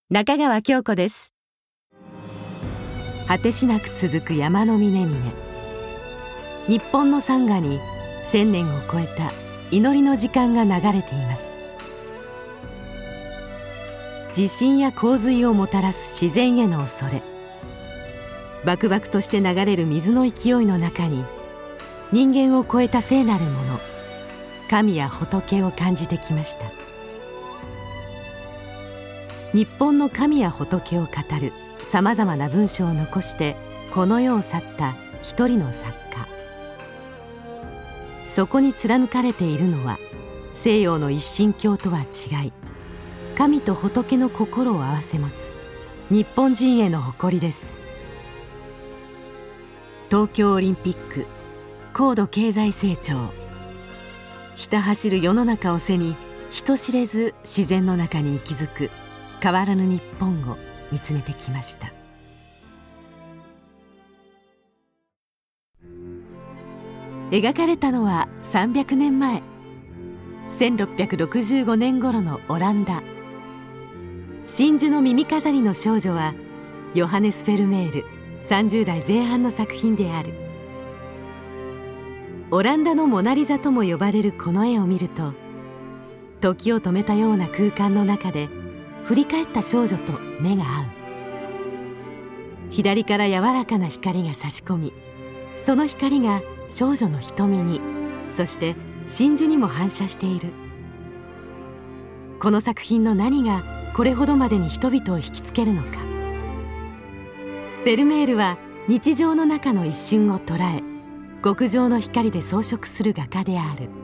中川京子です。果てしなく続く山の峰々、日本の山河に1000年を超えた祈りの時間が流れています。地震や洪水をもたらす自然への恐れ、バクバクとして流れる水の勢いの中に人間を超えた聖なるもの、神や仏を感じてきました。日本の神や仏を語るさまざまな文章を残してこの世を去った一人の作家。そこに貫かれているのは西洋の一神教とは違い、神と仏の心を合わせ持つ日本人への誇りです。東京オリンピック、高度経済成長、ひた走る世の中を背に人知れず自然の中に息づく変わらぬ日本を見つめてきました。描かれたのは300年前、1665年頃のオランダ。真珠の耳飾りの少女はヨハネス・フェルメール30代前半の作品である。オランダのモナリザとも呼ばれるこの絵を見ると、時を止めたような空間の中で振り返った少女と目が合う。左から柔らかな光が差し込み、その光が少女の瞳に、そして真珠にも反射している。この作品の何がこれほどまでに人々を引きつけるのか。フェルメールは日常の中の一瞬を捉え、極上の光で装飾する画家である。